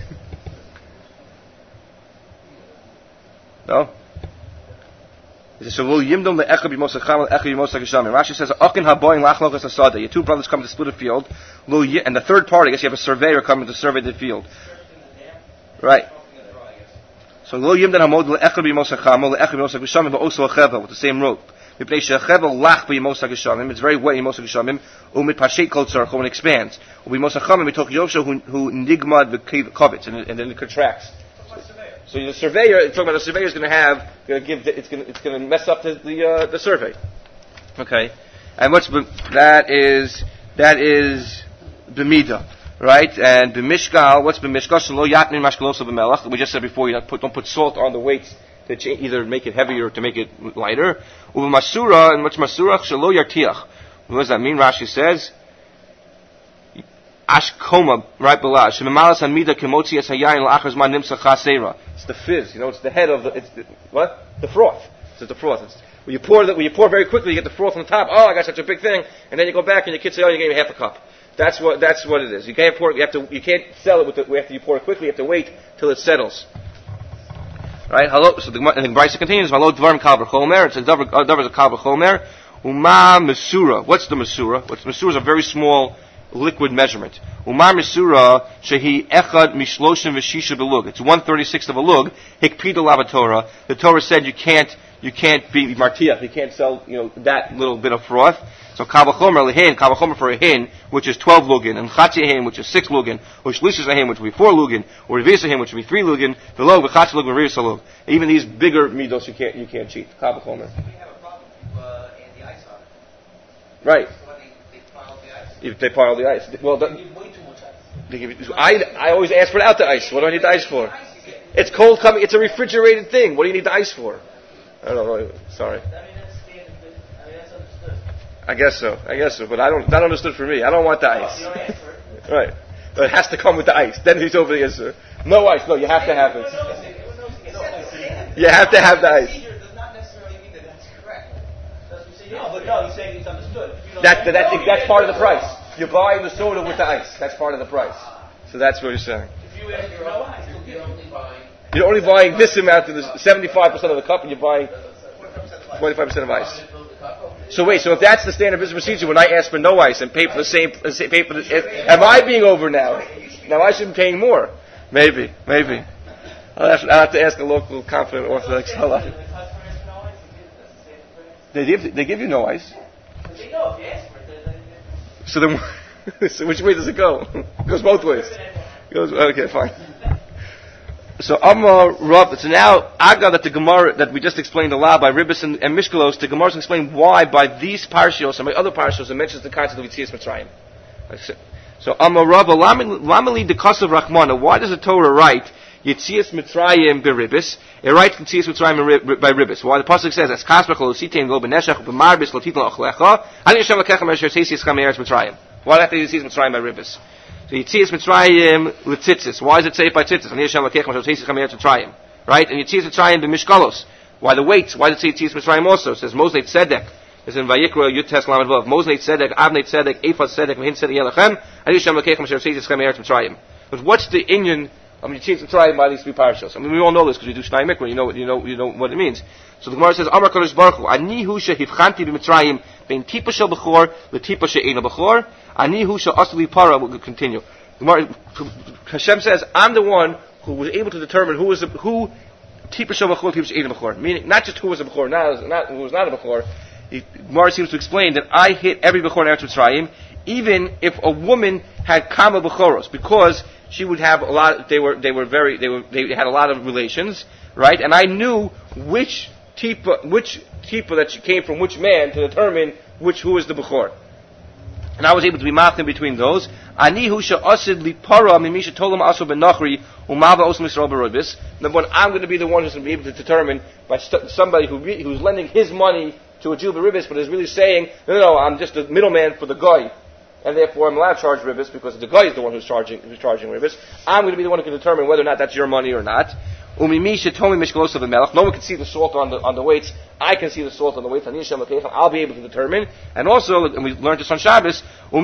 No? He says, so yimdom le'echa b'mosacham le'echa b'mosach geshamim. Rashi says, akin haboyin lachlokas asada. Your two brothers come to split a field. And the third party, I guess you have a surveyor coming to survey the field. Right. So lo yimdom hamod le'echa b'mosacham le'echa b'mosach geshamim, but also a chevel with the same rope. It's very wet in Mosach Geshamim. Umit Pashet Kol Tzarcho, when it expands. Ubi Mosacham, we talk Yosha, who nigmad v'kovitz, and then it contracts. So the surveyor, talking about the surveyor is going to have, going to give, the, it's going to, it's going to mess up the the, uh, the survey. Okay, and what's that is that is b'mida, right? And b'mishkal, what's b'mishkal? Shelo yatnin mashkalosa b'melach. We just said before, you don't put, don't put salt on the weights to ch- either make it heavier or to make it lighter. U'masura, and what's masura? Shelo yartiach. What does that mean? Rashi says. Ashkoma, right below. Shemamalas hamida kemotzi es hayayin la'achar zman nimsa chasera. It's the fizz, you know. It's the head of the. It's the, what? The froth. It's the froth. It's, when you pour the, when you pour very quickly, you get the froth on the top. Oh, I got such a big thing, and then you go back and your kids say, "Oh, you gave me half a cup." That's what. That's what it is. You can't pour it. You have to. You can't sell it with the, after you pour it quickly. You have to wait till it settles. Right? Hello. So the and the Brisa continues. Hello, dvarim kal b'chomer. It's a davar a kal b'chomer. Uma mesura. What's the mesura? What's mesura is a very small liquid measurement. Umar Misura shehi echad mishloshim v'shisha belug. It's one thirty-sixth of a lug. Hikpida lavatorah. The Torah said you can't you can't be martiach. You can't sell you know that little bit of froth. So kavachomer lehin, kavachomer for a hin, which is twelve lugin, and chatzi hin, which is six lugin, or shlishis hin, which would be four lugin, or revisa hin, which would be three lugin. The lug v'chatzi lugin revisa lug. Even these bigger midos you can't you can't cheat. Kavachomer. We have a problem uh, in the ice on it. Right. They, they If they pile the ice. Well, They give way too much ice. they give you, I, I always ask for it out the ice. What do I need the ice for? It's cold coming. It's a refrigerated thing. What do you need the ice for? I don't know. Sorry. I mean, that's standard. I mean, that's understood. I guess so. I guess so. But I don't. Not understood for me. I don't want the ice. You don't ask for it. Right. But it has to come with the ice. Then he's over the answer. No ice. No, you have to have it. You have to have the ice. does not necessarily mean that that's correct. That's what you say. No, but no, he's saying it's understood. If you don't That, know, that, you that's get part of it. the price. You're buying the soda with the ice. That's part of the price. So that's what you're saying. If you ask for no ice, you'll get You're it. only buying You're only buying this amount of the seventy-five percent of the cup, and you're buying twenty-five percent of ice. So wait, so if that's the standard business procedure, when I ask for no ice and pay for the same, uh, pay for the, am I being over now? Now I should be paying more. Maybe, maybe. I'll have, I'll have to ask a local confident Orthodox halach. If the customer asks for no ice, you get it. That's the same price. They give, they give you no ice. But they know if you ask for it, they, they, they, So then, so which way does it go? It goes both ways. It goes, okay, fine. So Amar Rav. So now Aga that the Gemara that we just explained a lot by Ribbis and, and Mishkalos, the Gemara explain why by these parashos and by other parashos it mentions the concept of Yitzias Mitzrayim. So Amar Rav Lamali de Kasav Rachmana. Why does the Torah write Yitzias Mitzrayim beribis? It writes Yitzias Mitzrayim by Ribbis. Why the pasuk says as Kasbach lo sitain lo beneshach b'marbis lo titla ochlecha. Ani Hashem lekechem asher tzeis yischam eretz Mitzrayim. Why do they Yitzias Mitzrayim by Ribbis? So Yitzias Mitzrayim l'tzitzis. Why is it safe by tzitzis? Ani Hashem lekechem asher tzeis yischam eretz Mitzrayim. Right? And Yitzias Mitzrayim b'mishkalos. Why the weights? Why does it say Yitzias Mitzrayim also? It says Mosleit Tzedek. It's in Vayikra Yutes Lamed Vav. Mosleit Tzedek, Avnei Tzedek, Ephod Tzedek, Mehin Tzedek Yelachem. Ani Hashem lekechem asher tzeis yischam eretz Mitzrayim. But what's the inyan? I mean, Yetzias Mitzrayim by these three parashas. I mean, we all know this because we do Shnai Mikra. You know, you know, you know what it means. So the Gemara says, Amar Kadosh Baruch Hu, Ani hu shehivchanti b'Mitzrayim bein tipa shel b'chor l'tipa she'ena b'chor. Ani hu she'asli para. We'll continue. The Gemara, Hashem says, I'm the one who was able to determine who was the, who tipa shel b'chor, tipa she'ena b'chor. Meaning, not just who was a b'chor, not, not who was not a b'chor. The Gemara seems to explain that I hit every b'chor in Eretz Mitzrayim, even if a woman had kama b'choros, because she would have a lot. They were, they were very, they were, they had a lot of relations, right? And I knew which tipa, which tipa that she came from which man to determine which who was the b'chor. And I was able to be machlim between those. Ani hu she'asid li para mimisha tolam aso ben nachri umava osam Yisrael b'rodbis. Number one, I'm going to be the one who's going to be able to determine by st- somebody who re- who's lending his money to a Jew b'ribis, but is really saying, no, no, no, I'm just a middleman for the guy. And therefore I'm allowed to charge ribbis because the guy is the one who's charging who's charging ribbis. I'm going to be the one who can determine whether or not that's your money or not. No one can see the salt on the on the weights. I can see the salt on the weights. I'll be able to determine. And also, and we learned this on Shabbos, and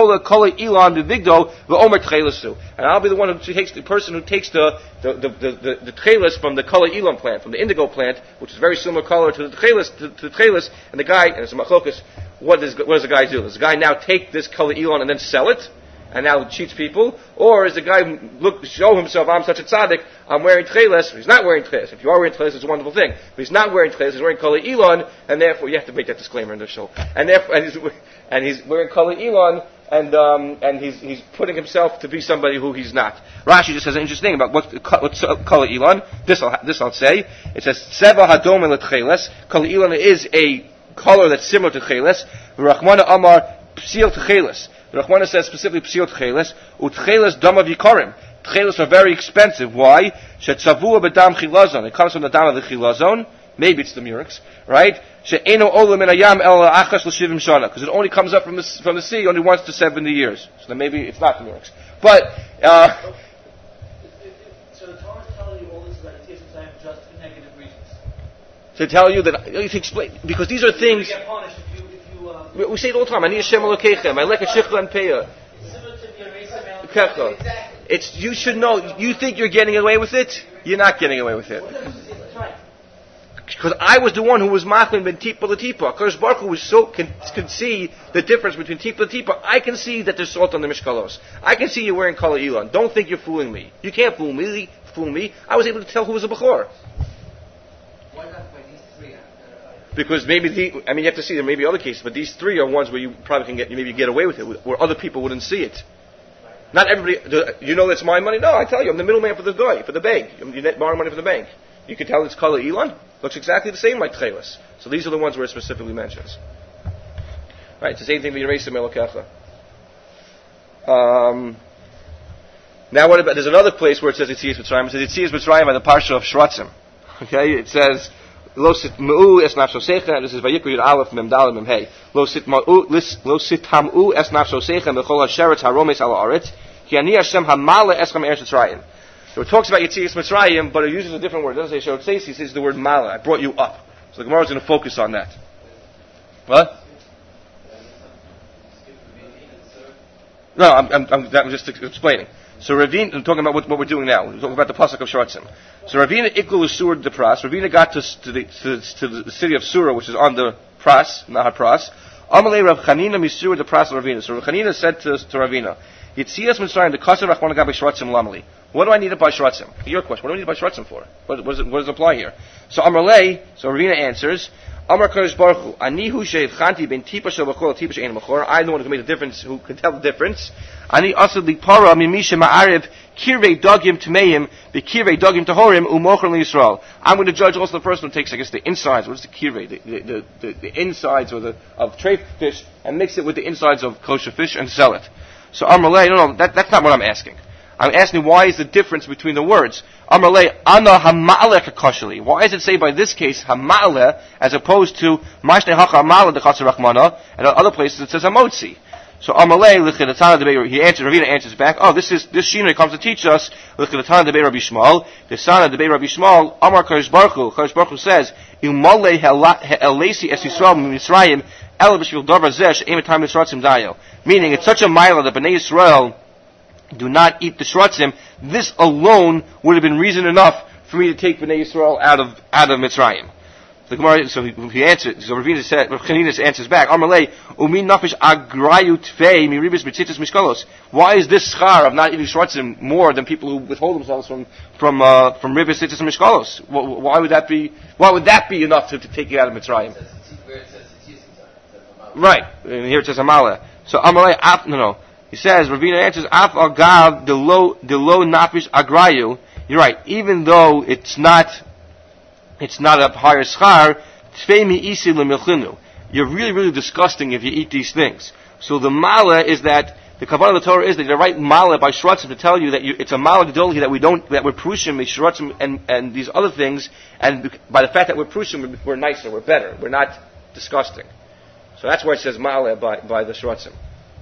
I'll be the one who takes the person who takes the the the the, the, the tchelis from the kala ilan plant, from the indigo plant, which is very similar color to the tchelis, to, to the tchelis, and the guy, and it's a machlokas. What does what does the guy do? Does the guy now take this kala ilan and then sell it, and now cheats people, or is the guy look show himself, I'm such a tzaddik, I'm wearing tcheles? He's not wearing tcheles. If you are wearing tcheles, it's a wonderful thing. But he's not wearing tcheles. He's wearing kala ilan, and therefore you have to make that disclaimer in the show. And therefore, and he's, and he's wearing kala ilan, and um, and he's he's putting himself to be somebody who he's not. Rashi just says an interesting thing about what's, what's kala ilan. This I'll this I'll say. It says seva hadom el tcheles. Kala ilan is a color that's similar to tcheles. Rachmana amar psil tcheles. The Rachmana says specifically psil tcheles. Utcheles dama v'yikarim. Tcheles are very expensive. Why? Shetzavua b'dam chilazon. It comes from the dam of the chilazon. Maybe it's the murex, right? She'eno olam min hayam el achas l'shivim shana, because it only comes up from the from the sea only once to seventy years. So then maybe it's not the murex. But uh, so the Torah is telling you all this about Yetzias Mitzrayim just for negative reasons. To tell you that to explain, because these are things you get punished if you if you. Uh, we, we say it all the time. I need Hashem Elokeichem. I like a shichla and peah. Similar to the Eresa Mel- Exactly. It's you should know. You think you're getting away with it? You're not getting away with it. Because I was the one who was machlim ben tipa l'tipa. Kadosh Baruch Hu was so can, can see the difference between tipa l'tipa. I can see that there's salt on the mishkalos. I can see you're wearing kala ilan. Don't think you're fooling me. You can't fool me. Fool me. I was able to tell who was a bechor. Why not by these three? Because maybe the, I mean you have to see there may be other cases, but these three are ones where you probably can get you maybe get away with it, where other people wouldn't see it. Not everybody. You know that's my money. No, I tell you, I'm the middleman for the guy, for the bank. You net borrow money from the bank. You can tell it's kala ilan. Looks exactly the same like tcheles. So these are the ones where it specifically mentions. Right, it's the same thing with Yeresa Melokecha. Um, now what about, there's another place where it says Yetzias Mitzrayim. It says Yetzias Mitzrayim by the parsha of Shratzim. Okay, it says, Lo sit ma'u es nafshosecha, and this is Vayikra Yud Aleph mem Dalet mem Hey. Lo sit ma'u, lo sit ham'u es nafshosecha, v'chol ha'sheretz ha'romes al ha'aretz, ki ani Hashem ha'male escham eretz Mitzrayim. So it talks about Yetzias Mitzrayim, but it uses a different word. It doesn't say Shorot Seis, it says the word Mala. I brought you up. So the Gemara is going to focus on that. What? No, I'm, I'm, I'm, I'm just explaining. So Ravina, I'm talking about what, what we're doing now. We're talking about the pasuk of Sharatzim. So Ravina ikul Sur de Pras. Ravina got to, to, the, to, to the city of Surah, which is on the Pras, Nahar Pras. Amalei Rav Chanina misur de Pras Ravina. So Rav Chanina said to, to Ravina, Yetzias Mitzrayim, the Kaser Rachmana Gabe Sharatzim Lamali. What do I need to buy Sharatzim? Your question. What do I need to buy Sharatzim for? What, what, does it, what does it apply here? So Amalei, so Ravina answers, Amar Kadosh Baruch Hu, Anihu she'evchanti ben tipa shel b'chor tipa she'en b'chor. I'm the one who can make the difference, who can tell the difference. Ani asad li para mimisha ma'ariv kirvei dogim tmeim b'kirvei dogim tahorim u'mocher liYisrael. I'm going to judge also the person who takes, I guess, the insides. What is the kirvei? The, the, the, the insides or the, of treif fish and mix it with the insides of kosher fish and sell it. So Amalei, no, no, that, that's not what I'm asking. I'm asking why is the difference between the words. Amalei, ana hama'aleh kashali. Why does it say by this case hama'aleh as opposed to mashne hacha hama'aleh dechatzer rachmana, and in other places it says hamotzi. So Amalei l'chidatana debei. He answers. Ravina answers back. Oh, this is this shinoi comes to teach us l'chidatana debei Rabbi Shmuel. The sana debei Rabbi Shmuel. Amar Kadosh Baruch Hu. Kadosh Baruch Hu says umalei elasi es Yisrael mitzrayim el b'shvil davar zeh she'emetam mitzratzim dayo. Meaning it's such a mile that Bnei Yisrael do not eat the shrotzim, this alone would have been reason enough for me to take Bnei Yisrael out of out of Mitzrayim. The Gemara, so he, he answered. So Rav Chanina answers back. Amalei umin nafesh agrayu tfei miribis mitzitzis mishkalos. Why is this schar of not eating shrotzim more than people who withhold themselves from from uh, from ribis mitzitzis and mishkalos? Why would that be? Why would that be enough to, to take you out of Mitzrayim? Right. And here it says Amalei. So Amalei, af, no, no. He says, Ravina answers, af agav the low the low nafesh agrayu. You're right. Even though it's not. It's not a higher schar. You're really, really disgusting if you eat these things. So the mala is that the kavanah of the Torah is that you write mala by shrotzim to tell you that you, it's a mala gedoli that we don't that we're prushim shrotzim and and these other things, and by the fact that we're prushim we're, we're nicer, we're better, we're not disgusting. So that's why it says mala by by the shrotzim.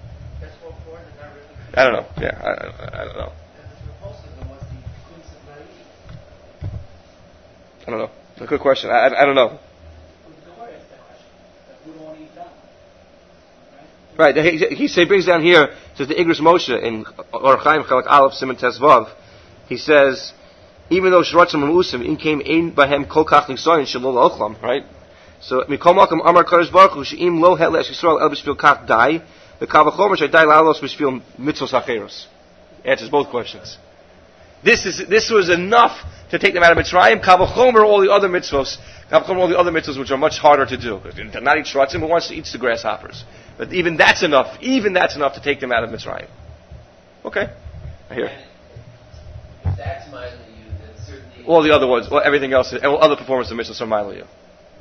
I don't know. Yeah, I, I, I don't know. I don't know. It's a good question. I, I, I don't know. Right. He, he, he brings down here, says the Igros Moshe in Or Chaim Chalak Aleph Siman Tesvav. He says, even though Shrotzim Usim in came in bahem kol kach nigsoyin shalol ochlam, right? So mikol malkam Amar Kadosh Baruch Hu sheim lo het le'esh Yisrael el b'shvil kach dai the kavachomer shadai lalos b'shvil mitzvos acheros. Answers both questions. This is this was enough to take them out of Mitzrayim. Kavachomer, all the other mitzvos, Kavachomer, all the other mitzvos which are much harder to do. To not eat shrotzim, who wants to eat the grasshoppers? But even that's enough. Even that's enough to take them out of Mitzrayim. Okay, I hear. If that's mile you, then certainly all the other ones, well, everything else, all other performances of mitzvos are mile you.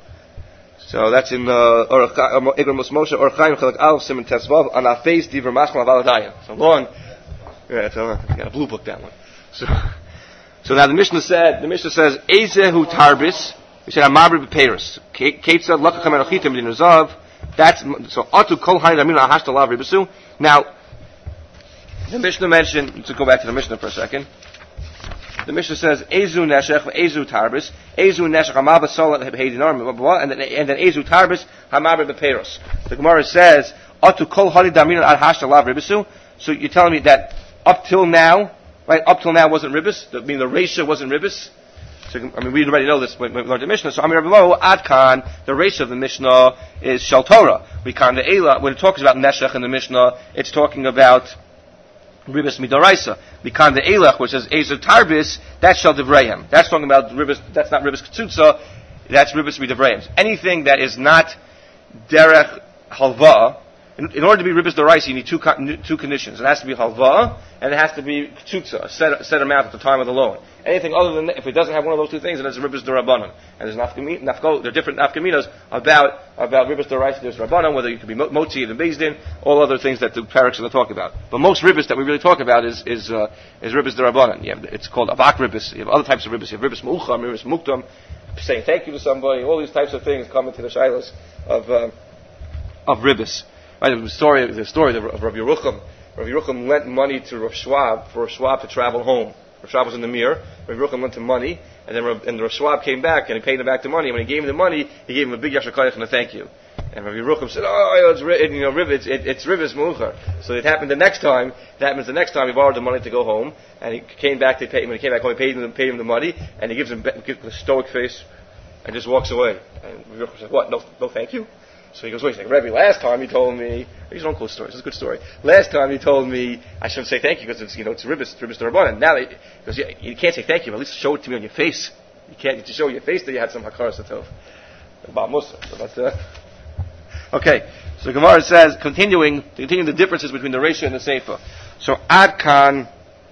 So that's in Igros Moshe Or Chaim Chalak Aleph Siman Tesvav on our face Divrei Machmal Avaladaya. So long. Yeah, it's a, I got a blue book that one. So, so now the Mishnah said, the Mishnah says, Ezehu Tarbis, we said, Amabri B'Peiros. Ketza, Lakacham Erochitim D'Nuzav. That's, so, Atu Kol Hain Amina Hashtalav Ribisu. Now, the Mishnah mentioned, let's go back to the Mishnah for a second. The Mishnah says, Ezu Neshech, Ezu Tarbis, Ezu Neshech, Amabba Solat Heidinar, blah, blah, blah, and then, and then Ezu Tarbis, Amabri B'Peiros. The Gemara says, Atu Kol Hain Amina Hashtalav Ribisu. So you're telling me that up till now, right, up till now wasn't ribis. I mean, the ratio wasn't ribis. So, I mean, we already know this when we learned the Mishnah. So, I mean, Ad Kan, the ratio of the Mishnah is Shel Torah. We can the Eila, when it talks about Neshech in the Mishnah, it's talking about ribis midoraisa. We can the Eilach, which says Ezer Tarbis, that's Shel Divrayim. That's talking about ribis, that's not ribis Ketzutza, that's ribis midovrayim. Anything that is not derech halva, In, in order to be ribis d'oraisa, you need two two conditions. It has to be halva, and it has to be k'tzutza, a set, set amount at the time of the loan. Anything other than that, if it doesn't have one of those two things, then it's a ribis d'Rabbanan. And there's nafkami, nafko, there are different nafkaminas about about ribis d'oraisa. There's Rabbanan, whether you can be motzi and beis din, all other things that the paraks are going to talk about. But most ribis that we really talk about is is uh, is ribis d'Rabbanan. You have, it's called avak ribis. You have other types of ribis. You have ribis mu'ucham, ribis muktam, saying thank you to somebody. All these types of things come into the shilas of uh, of ribis. Right, the story, the story of Rav Yerucham. Rav Yerucham lent money to Rav Schwab for Rav Schwab to travel home. Rav Schwab was in the mirror. Rav Yerucham lent him money, and then Rav, and Rav Schwab came back and he paid him back the money. And when he gave him the money, he gave him a big yashar koyach and a thank you. And Rav Yerucham said, "Oh, it's it, you know, it's it, it's ribis mu'uchar." So it happened the next time. That means the next time he borrowed the money to go home, and he came back to pay him. When he came back home, he paid him paid him the money, and he gives him gives a stoic face, and just walks away. And Rav Yerucham said, "What? No, no, thank you." So he goes, wait a second, Rebbe, last time you told me, these don't close stories, it's a good story. Last time you told me I shouldn't say thank you because it's, you know, it's ribis, it's ribis d'Rabbanan. Now, he goes, yeah, you can't say thank you, but at least show it to me on your face. You can't to show your face that you had some hakaras atov. About Musa. So that's, uh, okay. So Gemara says, continuing, continuing the differences between the ratio and the Sefer. So, Ad Kan,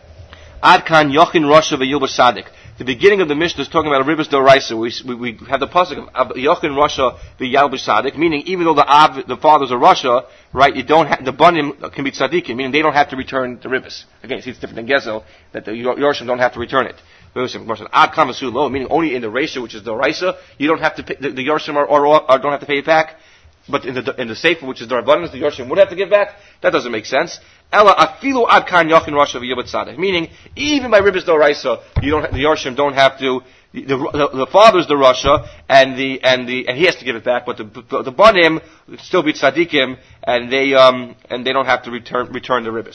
Ad Kan Yochin Rosha v'Yilba Sadik. The beginning of the Mishnah is talking about a ribis d'oraisa. We, we, we have the pasuk of Yochin Rasha v'Yalbu Sadik, meaning even though the Av, the fathers are Rasha, right, you don't have, the Banim can be tzaddikim, meaning they don't have to return the ribis. Again, see, it's different than Gezel, that the Yorshim don't have to return it. Ad Kamasu Lo, meaning only in the ratio, which is the Oraisa, you don't have to pay, the, the Yorshim are, are, are, don't have to pay it back. But in the in the Sefer, which is the Rabbanan, the Yorshim would have to give back. That doesn't make sense. Ella afilu ad kan yochin rasha v'yibot tzaddik. Meaning, even by ribis d'oraisa, you don't the Yorshim don't have to. The, the, the father's the rasha, and the and the and he has to give it back. But the the, the banim still be tzaddikim, and they um and they don't have to return return the ribis.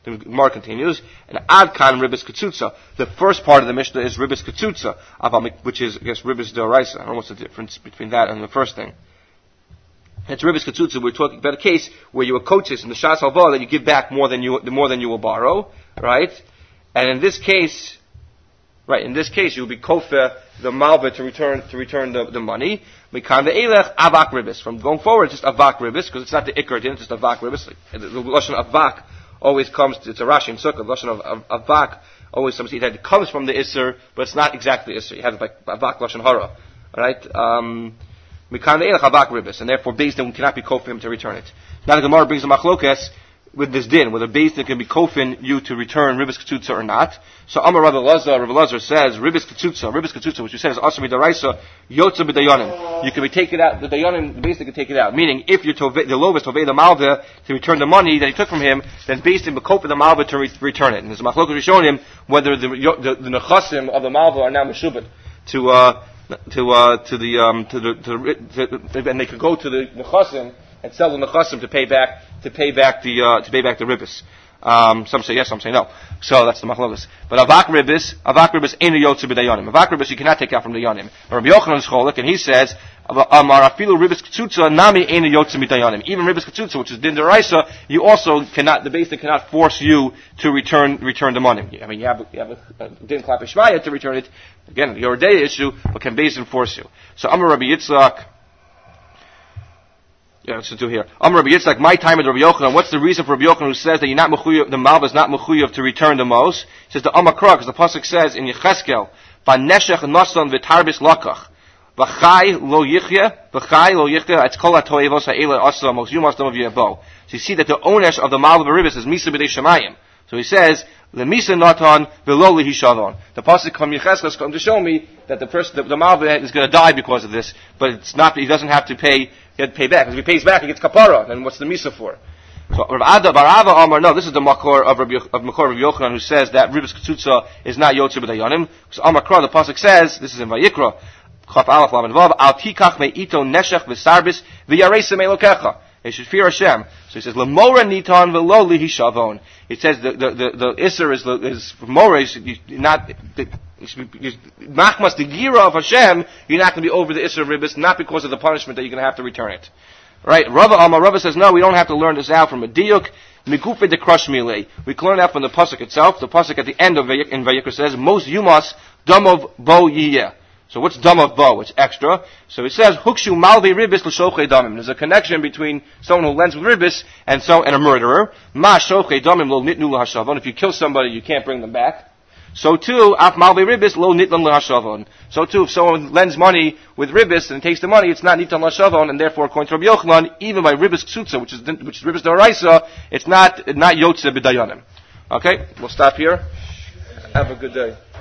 The Gemara continues, and Adkan Ribis Katsutza. The first part of the Mishnah is Ribis Katsutza, which is, I guess, Ribis D'Oraisa. I don't know what's the difference between that and the first thing. It's Ribis Katsutza. We're talking about a case where you were coaches in the Shas Halva that you give back more than you, more than you will borrow, right? And in this case, right, in this case, you'll be kofer the malva to return, to return the, the money. Mikan ve'elech avak ribis. From going forward, it's just avak ribis, because it's not the ikar din, it's just avak ribis. The, the lashon avak always comes, it's a Rashi in Sukkah, the lashon of, of avak always comes, it comes from the isser, but it's not exactly isser. You have like avak lashon hara. Alright? Um, Mikan ve'elech avak ribis. And therefore, Beis Din cannot be kofer him to return it. Now the Gemara brings a machlokes with this din, whether Beis Din can be kofin you to return Ribis Katsutza or not. So Amar Rav Elazar, Rav Elazar says, Ribis Katsutza, Ribis Katsutza, which you said is Asami Daraisa, Yotza B'dayanim. You can be take it out, the Dayanim, the Beis Din can take it out. Meaning, if you're tove, the Lovis Tovei the Malva to return the money that he took from him, then Beis Din will kofin the Malva to re- return it. And there's a machlokes showing him whether the, the, the Nechasim of the Malva are now Meshubad to, uh, to, uh, to the, um, to the, to, to, and they could go to the Nechasim and sell the Nechasim to pay back, to pay back the, uh, to pay back the Ribis. Um, some say yes, some say no. So that's the machlokes. But avak Ribis, avak Ribis ain't a yotze b'dayanim. Avak Ribis you cannot take out from the yanim. Rabbi Yochanan is cholik, and he says, Amar afilu Ribis Katsutza nami ain't a yotze b'dayanim. Even Ribis Katsutza, which is din deraisa, you also cannot, the Beis Din cannot force you to return, return the money. I mean, you have, you have a, a din klap ishmaya to return it. Again, your day issue, but can Beis Din force you? So Amar Rabbi Yitzchak, yeah, let's do here. Amar Rabbi Yitzchak, my time at Rabbi Yochanan. What's the reason for Rabbi Yochanan who says that you're not mechuyev, the malva is not mechuyev to return the mos? He says the Amakra, because the pasuk says in Yecheskel, "Baneshech nasan v'tarbis lakach, v'chai lo yichya, v'chai lo yichya, it's kol ha'toevos ha'ela asa mos yumas dam of yavo." So you see that the onesh of the malva b'ribis is misa b'dei shemayim. So he says, "Lemisa natan v'lo lihishavon." The pasuk from Yecheskel comes to show me that the person, the, the malva is going to die because of this, but it's not. He doesn't have to pay. He had to pay back. Because if he pays back, he gets kapara. Then what's the misa for? So Rav Ada Bar Ava Amar, no, this is the makor of Rabbi of makor of Yochanan who says that Ribis Katsutza is not yotze b'dayanim. Because Amar Kra, the pasuk says, this is in Vayikra, Chaf Aleph Lamed Vav, Al tikach me'ito neshech v'sarbis v'yareisa me'lokecha. They should fear Hashem. So he says, L'mora nitan v'lo lihishavon. It says the the the, the isser is is mora is not. The, Machmas the gira of Hashem, you're not going to be over the Isser of Ribis, not because of the punishment that you're going to have to return it. Right? Rava Amar, Rava says, no, we don't have to learn this out from a diuk. Migufe de crush milei. We can learn that from the pasuk itself. The pasuk at the end of Vayik, in Vayikra says, Most yumas damov bo yiyeh. So what's damov bo? It's extra. So it says, Hukshu malvi ribis l'shochei damim. There's a connection between someone who lends with ribis and so and a murderer. Ma shochei damim lo nitnu l'hashavon. If you kill somebody, you can't bring them back. So too, af malvi ribis lo nitlan l'hashavon. So too, if someone lends money with ribis and takes the money, it's not nitlan l'hashavon, and therefore, according to Rabbi Yochanan, even by ribis ksutza, which is which is ribis d'oraisa, it's not not yotze b'dayanim. Okay, we'll stop here. Have a good day.